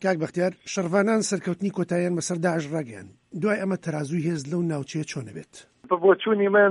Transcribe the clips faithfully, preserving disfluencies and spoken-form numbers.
کاک بەختیار شەڕڤانان سەرکەوتنی کۆتاییان بەسەر داعش ڕاگەیاند. دوای ئەمە تەرازوی هێز لەو ناوچەیە چۆنە بێت؟ بۆچوونی من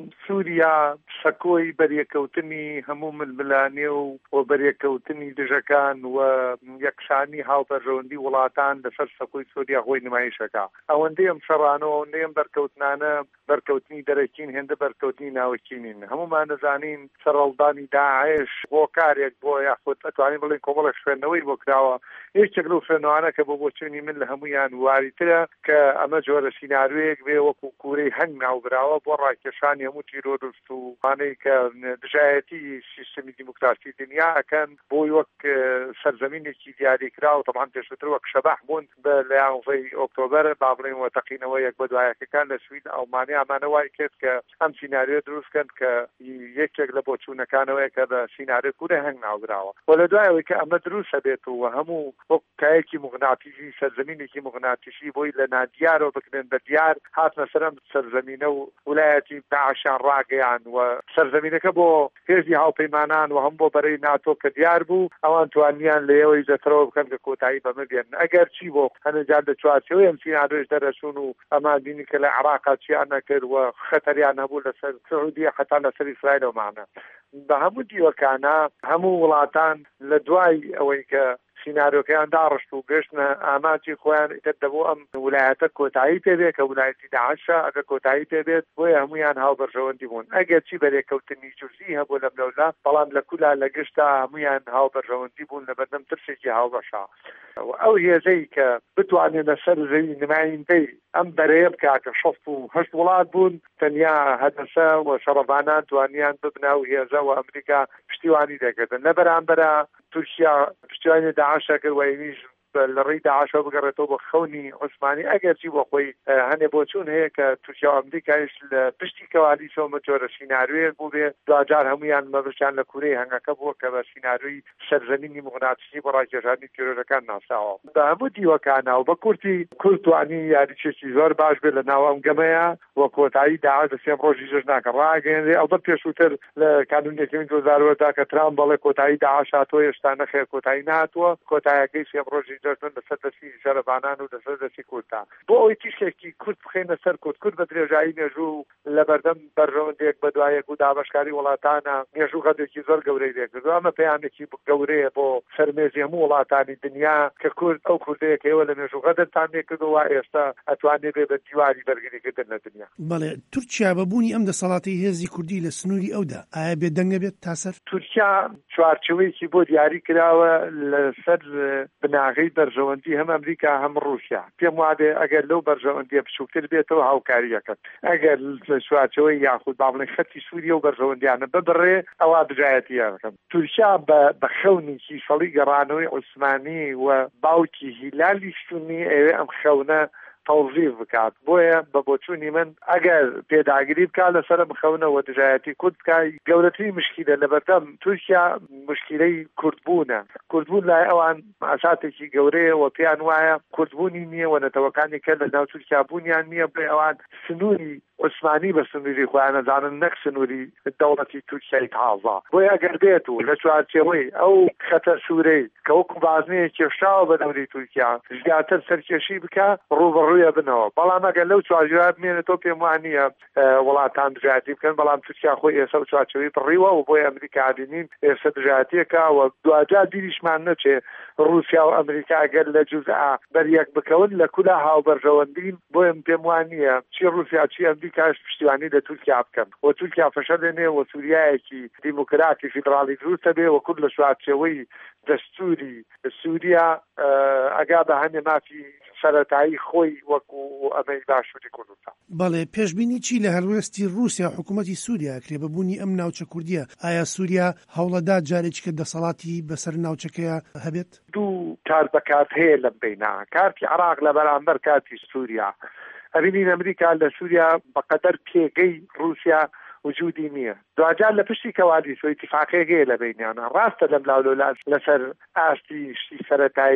سووریا سەکۆی بەریەکەوتنی هەموو ململانێ و و بەریەکەوتنی دژەکان و یەکسانی هاوبەرژەوەندی وڵاتان لەسەر سەکۆی سووریا خۆی نمایشەکە. ئەوەندەی ئەم شەڕانەوە ئەوەندەی ئەم بەرکەوتنانە بەرکەوتنی دەرەکین هێندە بەرکەوتنی ناوەکینین. هەمومان دەزانین سەرهەڵدانی داعش هۆکارێک بۆ یاخود ئەتوانین بڵێن کۆمەڵێک خوێندنەوەی بۆ کراوە. یەکێک لەو خوێندنەوانە کە بۆ بۆچوونی من لە هەمویان واریترە کە ئەمە جۆرە سیناریۆیەک بێ وەکو کوورەی هەنگ ناوبراوە بۆ ڕاکێشانی هەموو تیرۆریست و وانەی کە دژایەتی سیستەمی دیموکراسی دنیا ئەکەن بۆی وەک سەرزەمینێکی دیاریکرا و تەمان پێشتر وەک شەباح بوون بە لە یانزەی ئۆکتۆبەر با بڵێن وەتەقینەوە یەک بە دوایەکەکان لە سوید ئەڵمانی ئەمانە وای کرد کە ئەم سیناریۆ دروستکەن کە یەکێک لە بۆچوونەکانەوەی کە بە سیناریۆ کوورە هەنگ ناوبراوە و لە دوایەوەی کە ئەمە دروستە بێت و هەموو وەک کایەکی مغناطیسی سەرزەمینێکی مغناطیسی بۆی لە نادیارەوە بکرێن بە دیار هاتنە سەرم سەرزەمینە و وڵایەتی داعشان ڕاگەیان و سەرزەمینەکە بۆ هێزی هاوپەیمانان و هەم بۆ بەرەی ناتۆ کە دیار بوو ئەوان توانیان لێەوەی زەترەوە بکەن کە کۆتایی بەمە بێن. ئەگەر چی بۆ هەنەجار لە چوارچەوەی ئەم سیناریۆش دەرەچوون و ئەمان بینی کە لە عێراق چیان نەکرد و خەتەریان هەبوو لەسەر سعودیە حتا لەسەر ئیسرائیلەوەمانە. بە هەموو دیوەکانە هەموو وڵاتان لە دوای ئەوەی کە سیناریۆکەیان داڕشت و گەشتنە ئاماجی خۆیان دەبوو ئەم ویلایەتە کۆتایی پێبێت کە ویلایەتی داعشە ئەگە کۆتایی پێبێت بۆیە هەمویان هاوبەرژەوەندی بوون. ئەگەر چی بەرێکەوتنی جوزی هەبوو لەم لەولا بەڵام لە کولا لە گشتا هەمویان هاوبەرژەوەندی بوون لە بەردەم ترسێکی هاوبەشا. ئەو هێزەی کە بتوانێت لەسەر زەوی نمایندەی ئەم بەرەیە بکا کە شەست و هەشت وڵات بوون تەنیا هەدەسە و شەڕەبانان توانیان ببنا و هێزە و ئەمریکا پشتیوانی دەکردن لە بەرامبەرە تورکیا پشتیوانی داعشە کرد و ئەویش لە ڕێی داعشەوە بگەڕێتەوە بە خەونی عوسمانی ئەگەرچی بۆ خۆی هەنێ بۆچوون هەیە کە تورکیا و ئەمریکایش لە پشتی کەوالیسەوە جۆرە سیناریۆیەک بوو بێ دوجار هەمویان مەبەشیان لە کوورەی هەنگەکە بووە کە بە سیناریۆی سەرزەمینی مغناطیسی بۆ ڕاکێشانی تیرۆرەکان ناساوە. بە هەموو دیوەکانە و بە کورتی کورد توانی یاریچێکی زۆر باش بێت لە ناو ئەم گەمەیە وە کۆتایی داعش بە سێم ڕۆژی ژناکە ڕاگەیەنرێ ئەوبەت پێشووتر لە کانونێکی دو هەزار و دا کە ترامپ بەڵێ کۆتایی داعش هاتووە هێشتا نەخێر کۆتایی نهاتووە کۆتاییەکەی سێم ڕۆژی جەژن لەسەر دەستی شەرەبانان و لەسەر دەستی کوردان بۆ ئەوەی تیشێکی کورد بخێنە سەر کورد کورد بە درێژایی مێژوو لە بەردەم بەرژەوەندێک بە دوایەک و دابەشکاری وڵاتانە مێژوو غەدێکی زۆر گەورەی دێکردو. ئەمە پەیامێکی گەورەیە بۆ سەرمێزی هەموو وڵاتانی دنیا کە کورد ئەو کوردەیە کە ئێوە لە مێژوو غەدەتان لێکردووە ئێستا ئەتوانێت بێ بە دیواری بەرگریکردن لە دنیا. بەڵێ تورکیا بەبوونی ئەم دەسەڵاتی هێزی کوردی لە سنووری ئەودا ئایا بێدەنگە بێت تاسەر؟ تورکیا چوارچەوەیەکی بۆ دیاری کراوە لەسەر بناغەی بەرژەوەندی هەم ئەمریکا هەم ڕووسیا. پێم وابێ ئەگەر لەو بەرژەوەندیە بچووکتر بێتەوە هاوکاریەکەن ئەگەر لە چوارچەوەی یاخود با بڵێن خەتی سووریا و بەرژەوەندیانە ببڕێ ئەوا دژایەتیەکەن. تورکیا بە خەونێکی سەڵی گەڕانەوەی عوسمانی و باوکی هیلالی سونی ئەوێ ئەم خەونە تەوزیف بکات. بۆیە بە بۆچوونی من ئەگەر پێداگیری بکات لەسەر بخەونەوە دژایەتی کورد بکات گەورەترین مشکلە لە بەردەم تورکیا مشکلەی کوردبوونە. کوردبوون لای ئەوان ئاساتێکی گەورەیە و پێیان وایە کوردبوونی نییە و نەتەوەکانی کە لە ناو تورکیا بوونیان نییە بڵێ ئەوان سنووری عوسمانی بە سنووری خۆیان نەزانن نەک سنووری دەوڵەتی تورکیای تازە. بۆیە ئەگەر بێت و لە چوارچێوەی ئەو خەتە سوورەی کە وەکو بازنەیە کێشاوە بە دەوری تورکیا زیاتر سەرکێشی بکە ڕوبەڕوویە بنەوە. بەڵام ئەگەر لەو چوارچێوە بمێنێتەوە پێم وانە وڵاتان دژایەتی بکەن بەڵام تورکیا خۆی ئێستا و چوارچێوەی بڕیوە و بۆی ئەمریکا بینین ئێستا دژایەتیەکە و دوجار بیریشمان نەچێ رووسیا و ئەمریکا ئەگەر لە جوزئا بەریەک بکەون لە کولا هاوبەرژەوەندین بۆیم پێم وانە چی رووسیا چی ئەمریکاش پشتیوانی لە تورکیا بکەن و تورکیا فەشەلێنێ و سووریایەکی دیموکراتی فیدراڵی دروستە بێ و کورد لە چوارچێوەی دەستوری سووریا ئەگا بە هەنێ مافی سەرەتایی خۆی وەکو ئەمەی باشووری کوردستان. بەڵێ پێشبینی چی لە هەڵوێستی رووسیا حکوومەتی سووریا کرێ بەبوونی ئەم ناوچە کوردیە؟ ئایا سووریا هەوڵەدا جارێکی کە دەسەڵاتی بەسەر ناوچەکەیە هەبێت؟ دوو کار بەکات هەیە لەم بینە کارتی عێراق لە بەرامبەر کارتی سووریا. ئەبینین ئەمریکا لە سووریا بەقەدەر پێگەی رووسیا وجودی نییە. دوجار لە پشتی کەوالیس و ئیتیفاقیەکەیە لە بینیانە ڕاستە لەم لاولۆ لەسەر ئاستی شتی سەرەتایی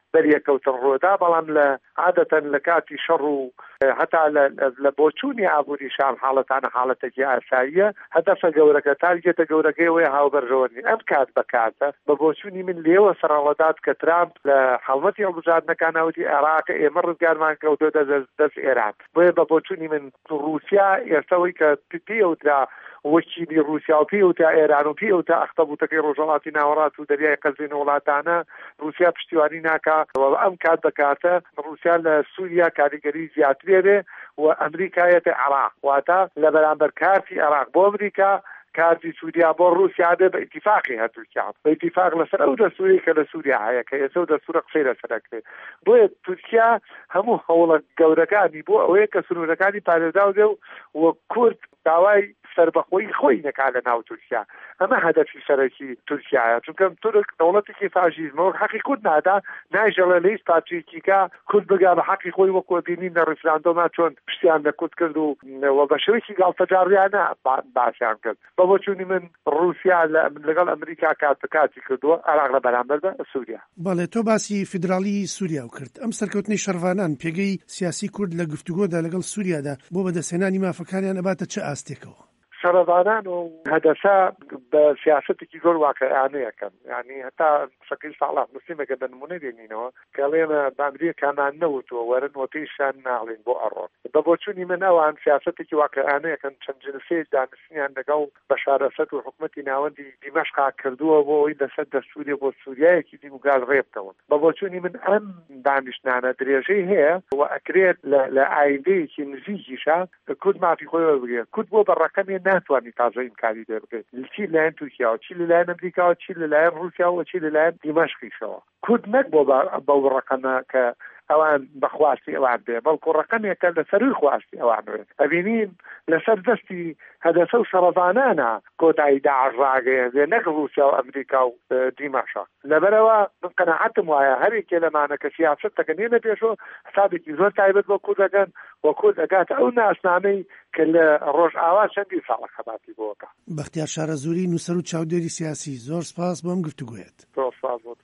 بەریەکەوتن ڕۆدا بەڵام لە عادەتەن لە کاتی شەڕ و هەتا لە بۆچوونی ئابووریشان حاڵەتانە حاڵەتێکی ئاساییە هەدەفە گەورەکە تارگێتە گەورەکەی وێ هاوبەرژەوەنی ئەم کات بەکاتە بە بۆچوونی من لێوە سەرڕەدات کە ترامپ لە حڵمەتی هەڵبژاردنەکانەوەتی عێراق ئێمە ڕزگارمان کەوتۆتە دەست ئێران بۆیە بە بۆچوونی من رووسیا ئێستەوەی کە پێوترا وەکیلی رووسیا و پێوتە ئێران و پێوتە ئەختەبووتەکەی ڕۆژهەڵاتی ناوەڕات و دەریای قەزوین وڵاتانە رووسیا پشتیوانی ناکا ئەم کات بەکاتە رووسیا لە سووریا کاریگەری زیاترێ بێ و ئەمریکایەتە عێراق واتە لە بەرامبەر کارتی عێراق بۆ ئەمریکا کارتی سووریا بۆ رووسیا بێ بە ئیتیفاقی هەردووکیان بە ئیتیفاق لەسەر ئەو دەستوری کە لە سووریا هەیە کە ئێستا و دەستورە قسەی لەسەرەکرێ بۆیە تورکیا هەموو هەوڵە گەورەکانی بۆ ئەوەیە کە سنوورەکانی پارێزراو دێ و کورد داوای سربەخۆی خۆی نەکا لە ناو تورکیا ئەمە هەدەفی سەرەکی تورکیایە چونکە تورک دەوڵەتێکی فاشیزمەوە حەقی کورد نادا نایژەڵە لە هیچ پارچێکیکە کورد بگا بە حەقی خۆی وەکو بینین لە ڕفراندۆما چۆن پشتیان لە کورد کرد و بە شێوەیەکی گاڵتەجاڕیانە باسییان کرد بە بۆچوونی من رووسیا لەگەڵ ئەمریکا کات بکاتی کردووە عێراق لە بەرامبەر بە سووریا. بەڵێ تۆ باسی فیدراڵی سووریا و کرد ئەم سەرکەوتنی شەڕڤانان پێگەی سیاسی کورد لە گفتوگۆدا لەگەڵ سووریادا بۆ بەدەستهێنانی مافەکانیان ئەباتە چه ئاستێکەوە؟ شەڕەڤانان و هەدەسا بە سیاسەتێکی زۆر واقعیانەیەکەن یعنی هەتا شەکیل ساڵات مسلیمەکە بە نمونە دێنینەوە کە لێمە بەمریکامان نەوتووە وەرن و پێیشان ناڵین بۆ ئەڕۆن بە بۆچوونی من ئەوان سیاسەتێکی واقعیانەیەکەن چەند جنسەیە دانستنیان لەگەڵ بەشار ئەسەد و حکومەتی ناوەندی دیمەشقا کردووە بۆ ئەوی لەسەر دەستوری بۆ سووریایەکی دیموگال ڕێبکەون بە بۆچوونی من ئەم دانیشتانە درێژەی هەیە و ئەکرێت لە ئایندەیەکی نزیکیشە کورد مافی خۆی وەربگرێت کورد بۆ بەڕەکەمی ناتوانانی تازە ئیمکانی دێ بکەیت چی لەلایەن تورکیا و چی لەلایەن ئەمریکا و چی لەلایەن رووسیا و چی لەلایەن دیمەشقیشەوە کورد نەک بۆ بەو ڕەقەمە کە ئەوان بەخواستی ئەوان بێ بەڵکو ڕەقەمێکە لە سەروی خواستی ئەوان بێ ئەبینین لەسەر دەستی هەدەسە و شەڕەڤانانە کۆتایی داعش ڕاگەیەنێ نەک رووسیا و ئەمریکا و دیمەشق لەبەرەوە من قەناعەتم وایە هەرێکێ لەمانە کە سیاسەت دەکەنێنە پێشەوە حسابێکی زۆر تایبەت بۆ کورد دەکەن و کورد ئەگاتە ئەو ناسنامەی کە لە ڕۆژئاوا چەندی ساڵە خەباتی بۆکە. بەختیار شارەزووری نووسەر و چاودێری سیاسی زۆر سپاس بۆم گفتوگوێت. زۆر سپاس بۆ